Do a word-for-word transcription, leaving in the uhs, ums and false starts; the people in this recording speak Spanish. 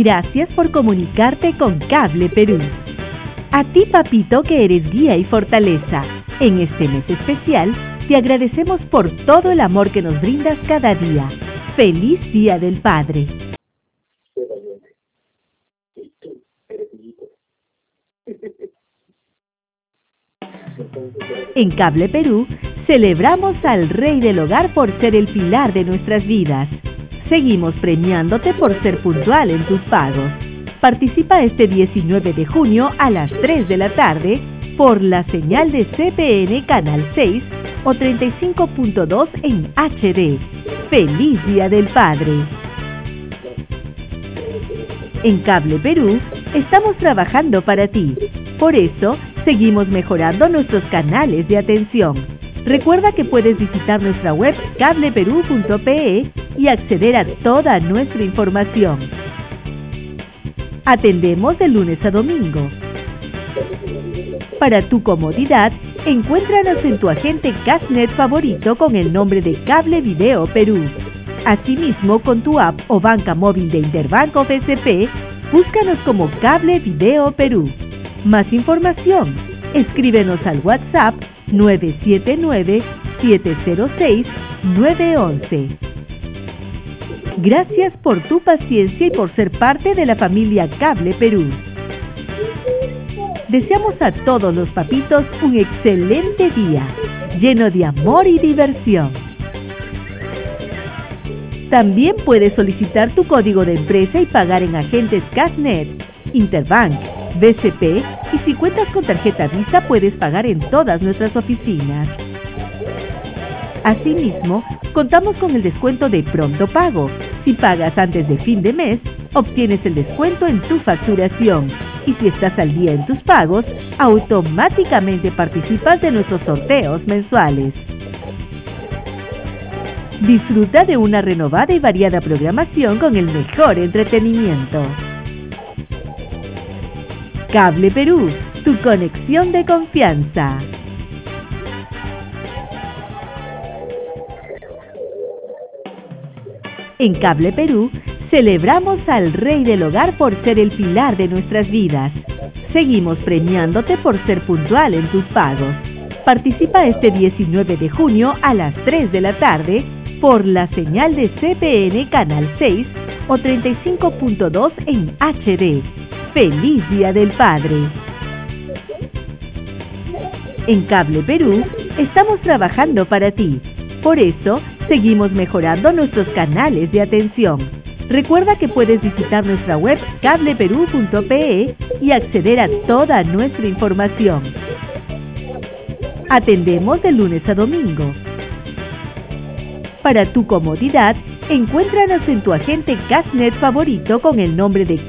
Gracias por comunicarte con Cable Perú. A ti, papito, que eres guía y fortaleza. En este mes especial, te agradecemos por todo el amor que nos brindas cada día. ¡Feliz Día del Padre! En Cable Perú, celebramos al Rey del Hogar por ser el pilar de nuestras vidas. Seguimos premiándote por ser puntual en tus pagos. Participa este diecinueve de junio a las tres de la tarde por la señal de C P N Canal seis o treinta y cinco punto dos en H D. ¡Feliz Día del Padre! En Cable Perú, estamos trabajando para ti. Por eso, seguimos mejorando nuestros canales de atención. Recuerda que puedes visitar nuestra web cable perú punto pe y acceder a toda nuestra información. Atendemos de lunes a domingo. Para tu comodidad, encuéntranos en tu agente Cashnet favorito con el nombre de Cable Video Perú. Asimismo, con tu app o banca móvil de Interbank o B C P, búscanos como Cable Video Perú. Más información, escríbenos al WhatsApp nueve siete nueve, siete cero seis, nueve uno uno. Gracias por tu paciencia y por ser parte de la familia Cable Perú. Deseamos a todos los papitos un excelente día, lleno de amor y diversión. También puedes solicitar tu código de empresa y pagar en agentes Cashnet, Interbank, B C P, y si cuentas con tarjeta Visa puedes pagar en todas nuestras oficinas. Asimismo, contamos con el descuento de Pronto Pago. Si pagas antes de fin de mes, obtienes el descuento en tu facturación. Y si estás al día en tus pagos, automáticamente participas de nuestros sorteos mensuales. Disfruta de una renovada y variada programación con el mejor entretenimiento. Cable Perú, tu conexión de confianza. En Cable Perú, celebramos al Rey del Hogar por ser el pilar de nuestras vidas. Seguimos premiándote por ser puntual en tus pagos. Participa este diecinueve de junio a las tres de la tarde por la señal de C P N Canal seis o treinta y cinco punto dos en H D. ¡Feliz Día del Padre! En Cable Perú, estamos trabajando para ti. Por eso, seguimos mejorando nuestros canales de atención. Recuerda que puedes visitar nuestra web cable perú punto pe y acceder a toda nuestra información. Atendemos de lunes a domingo. Para tu comodidad, encuéntranos en tu agente Cashnet favorito con el nombre de